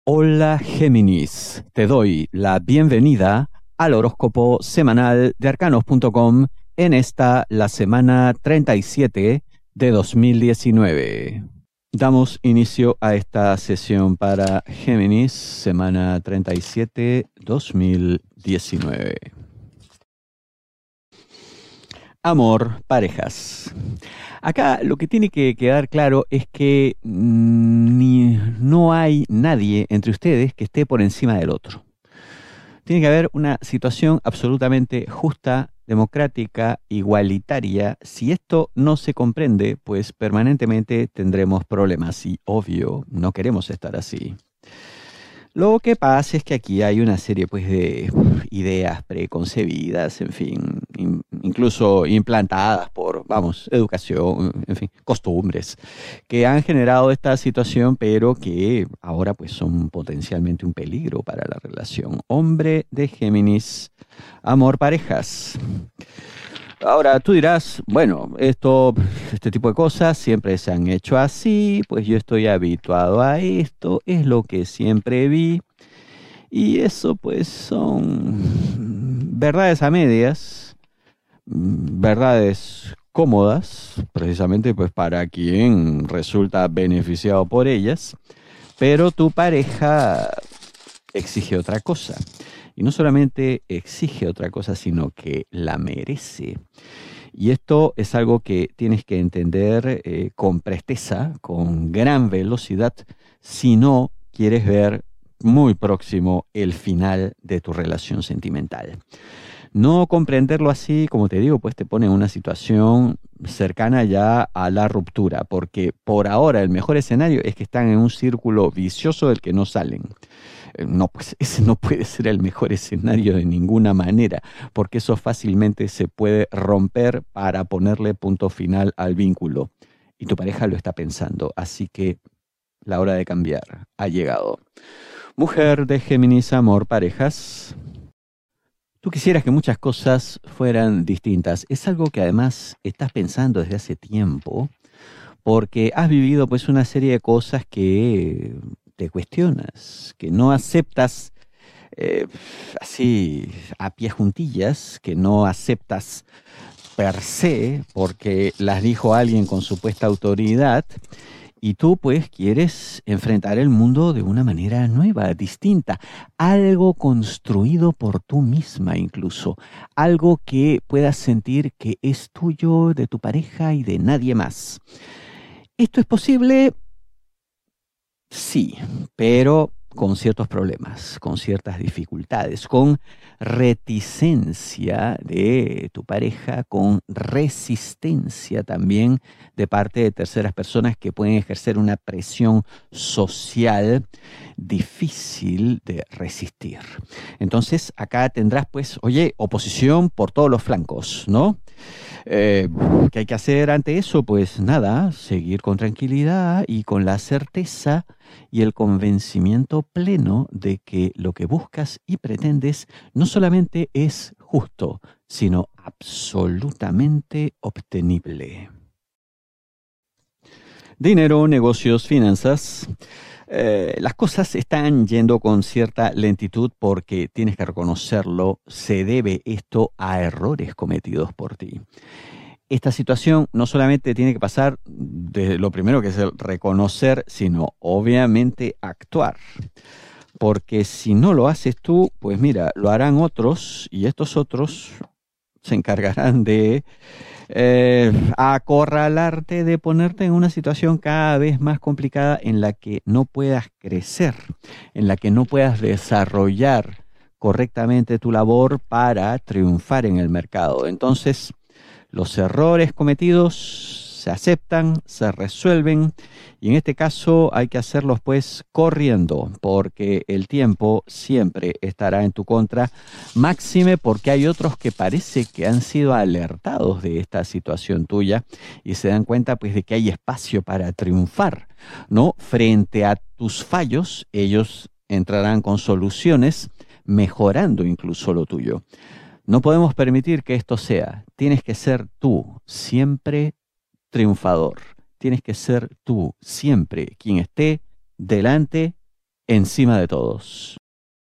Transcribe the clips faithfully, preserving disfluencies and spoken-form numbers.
Hola Géminis, te doy la bienvenida al horóscopo semanal de arcanos punto com en esta, la semana treinta y siete de dos mil diecinueve. Damos inicio a esta sesión para Géminis, semana treinta y siete, dos mil diecinueve. Amor, parejas. Acá lo que tiene que quedar claro es que mm, ni, no hay nadie entre ustedes que esté por encima del otro. Tiene que haber una situación absolutamente justa, democrática, igualitaria. Si esto no se comprende, pues permanentemente tendremos problemas y, obvio, no queremos estar así. Lo que pasa es que aquí hay una serie pues, de ideas preconcebidas, en fin, in, incluso implantadas por, vamos, educación, en fin, costumbres, que han generado esta situación, pero que ahora pues son potencialmente un peligro para la relación. Hombre de Géminis, amor, parejas. Ahora tú dirás, bueno, esto, este tipo de cosas siempre se han hecho así, pues yo estoy habituado a esto, es lo que siempre vi. Y eso pues son verdades a medias, verdades cómodas, precisamente pues para quien resulta beneficiado por ellas, pero tu pareja exige otra cosa. Y no solamente exige otra cosa, sino que la merece. Y esto es algo que tienes que entender eh, con presteza, con gran velocidad, si no quieres ver muy próximo el final de tu relación sentimental. No comprenderlo así, como te digo, pues te pone en una situación cercana ya a la ruptura, porque por ahora el mejor escenario es que están en un círculo vicioso del que no salen. No, pues ese no puede ser el mejor escenario de ninguna manera, porque eso fácilmente se puede romper para ponerle punto final al vínculo. Y tu pareja lo está pensando, así que la hora de cambiar ha llegado. Mujer de Géminis, amor, parejas. Tú quisieras que muchas cosas fueran distintas. Es algo que además estás pensando desde hace tiempo, porque has vivido pues una serie de cosas que te cuestionas, que no aceptas eh, así a pie juntillas, que no aceptas per se porque las dijo alguien con supuesta autoridad. Y tú pues quieres enfrentar el mundo de una manera nueva, distinta, algo construido por tú misma incluso, algo que puedas sentir que es tuyo, de tu pareja y de nadie más. ¿Esto es posible? Sí, pero con ciertos problemas, con ciertas dificultades, con reticencia de tu pareja, con resistencia también de parte de terceras personas que pueden ejercer una presión social difícil de resistir. Entonces, acá tendrás pues, oye, oposición por todos los flancos, ¿no? Eh, ¿Qué hay que hacer ante eso? Pues nada, seguir con tranquilidad y con la certeza y el convencimiento pleno de que lo que buscas y pretendes no solamente es justo, sino absolutamente obtenible. Dinero, negocios, finanzas. Eh, las cosas están yendo con cierta lentitud porque tienes que reconocerlo, se debe esto a errores cometidos por ti. Esta situación no solamente tiene que pasar de lo primero que es el reconocer, sino obviamente actuar. Porque si no lo haces tú, pues mira, lo harán otros y estos otros se encargarán de eh, acorralarte, de ponerte en una situación cada vez más complicada en la que no puedas crecer, en la que no puedas desarrollar correctamente tu labor para triunfar en el mercado. Entonces, los errores cometidos se aceptan, se resuelven y en este caso hay que hacerlos pues corriendo porque el tiempo siempre estará en tu contra, máxime porque hay otros que parece que han sido alertados de esta situación tuya y se dan cuenta pues de que hay espacio para triunfar, ¿no? Frente a tus fallos, ellos entrarán con soluciones mejorando incluso lo tuyo. No podemos permitir que esto sea. Tienes que ser tú siempre triunfador. Tienes que ser tú siempre quien esté delante encima de todos.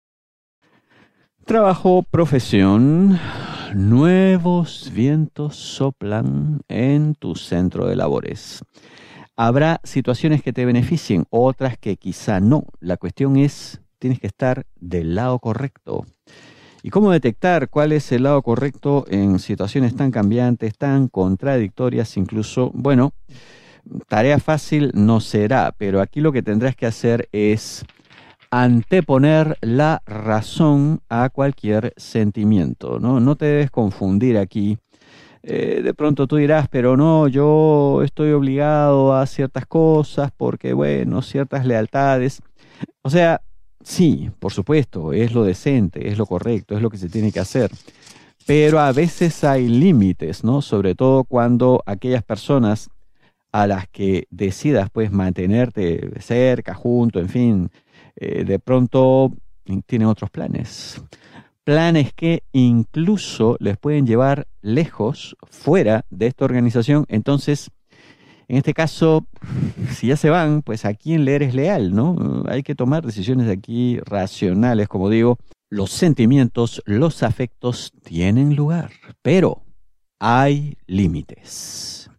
Trabajo, profesión, nuevos vientos soplan en tu centro de labores. Habrá situaciones que te beneficien, otras que quizá no. La cuestión es, tienes que estar del lado correcto. ¿Y cómo detectar cuál es el lado correcto en situaciones tan cambiantes, tan contradictorias incluso? Bueno, tarea fácil no será, pero aquí lo que tendrás que hacer es anteponer la razón a cualquier sentimiento, ¿no? No te debes confundir aquí. Eh, de pronto tú dirás, pero no, yo estoy obligado a ciertas cosas porque, bueno, ciertas lealtades. O sea, sí, por supuesto, es lo decente, es lo correcto, es lo que se tiene que hacer. Pero a veces hay límites, ¿no? Sobre todo cuando aquellas personas a las que decidas, pues, mantenerte cerca, junto, en fin, eh, de pronto tienen otros planes. Planes que incluso les pueden llevar lejos, fuera de esta organización. Entonces, en este caso, si ya se van, pues a quién le eres leal, ¿no? Hay que tomar decisiones aquí racionales, como digo. Los sentimientos, los afectos tienen lugar, pero hay límites.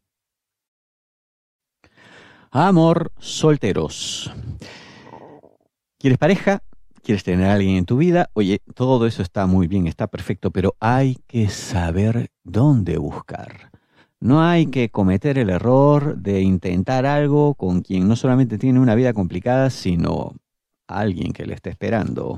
Amor, solteros. ¿Quieres pareja? ¿Quieres tener a alguien en tu vida? Oye, todo eso está muy bien, está perfecto, pero hay que saber dónde buscar. No hay que cometer el error de intentar algo con quien no solamente tiene una vida complicada, sino alguien que le está esperando.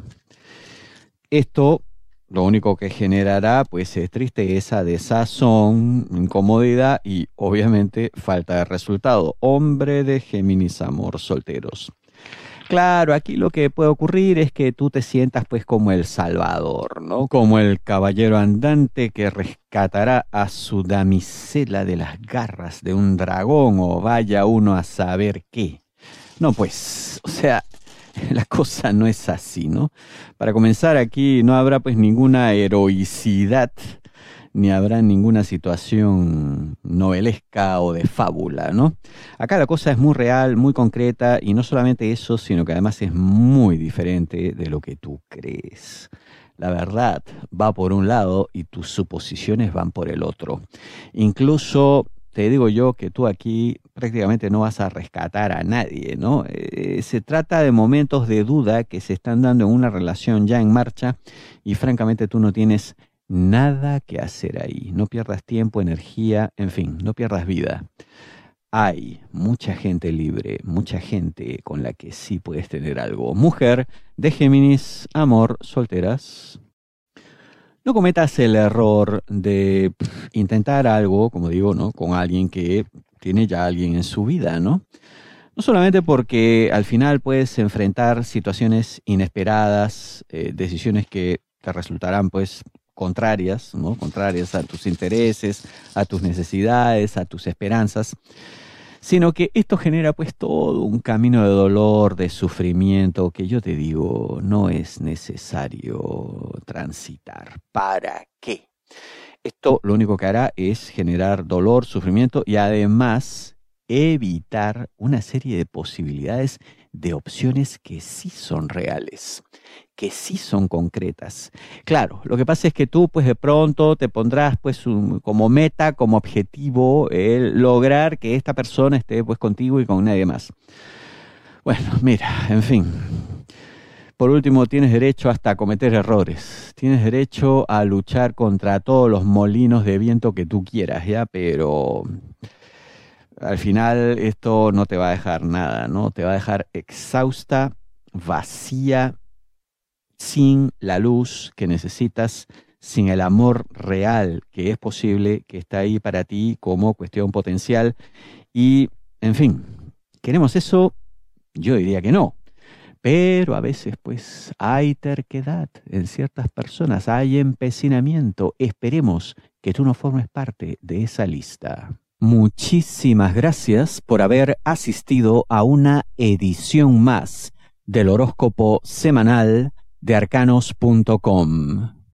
Esto lo único que generará, pues, es tristeza, desazón, incomodidad y, obviamente, falta de resultado. Hombre de Géminis, amor, solteros. Claro, aquí lo que puede ocurrir es que tú te sientas pues como el salvador, ¿no? Como el caballero andante que rescatará a su damisela de las garras de un dragón o vaya uno a saber qué. No, pues, o sea, la cosa no es así, ¿no? Para comenzar, aquí no habrá pues ninguna heroicidad, ni habrá ninguna situación novelesca o de fábula, ¿no? Acá la cosa es muy real, muy concreta, y no solamente eso, sino que además es muy diferente de lo que tú crees. La verdad va por un lado y tus suposiciones van por el otro. Incluso te digo yo que tú aquí prácticamente no vas a rescatar a nadie, ¿no? Eh, se trata de momentos de duda que se están dando en una relación ya en marcha y francamente tú no tienes nada que hacer ahí. No pierdas tiempo, energía, en fin, no pierdas vida. Hay mucha gente libre, mucha gente con la que sí puedes tener algo. Mujer de Géminis, amor, solteras. No cometas el error de pff, intentar algo, como digo, ¿no? Con alguien que tiene ya a alguien en su vida, ¿no? No solamente porque al final puedes enfrentar situaciones inesperadas, eh, decisiones que te resultarán, pues, contrarias, ¿no? Contrarias a tus intereses, a tus necesidades, a tus esperanzas, sino que esto genera pues todo un camino de dolor, de sufrimiento, que yo te digo, no es necesario transitar. ¿Para qué? Esto lo único que hará es generar dolor, sufrimiento y además evitar una serie de posibilidades de opciones que sí son reales, que sí son concretas. Claro, lo que pasa es que tú pues de pronto te pondrás pues un, como meta, como objetivo, el lograr que esta persona esté pues contigo y con nadie más. Bueno, mira, en fin. Por último, tienes derecho hasta a cometer errores. Tienes derecho a luchar contra todos los molinos de viento que tú quieras, ¿ya? Pero al final esto no te va a dejar nada, ¿no? Te va a dejar exhausta, vacía, sin la luz que necesitas, sin el amor real que es posible, que está ahí para ti como cuestión potencial. Y, en fin, ¿queremos eso? Yo diría que no. Pero a veces, pues, hay terquedad en ciertas personas, hay empecinamiento. Esperemos que tú no formes parte de esa lista. Muchísimas gracias por haber asistido a una edición más del horóscopo semanal de arcanos punto com.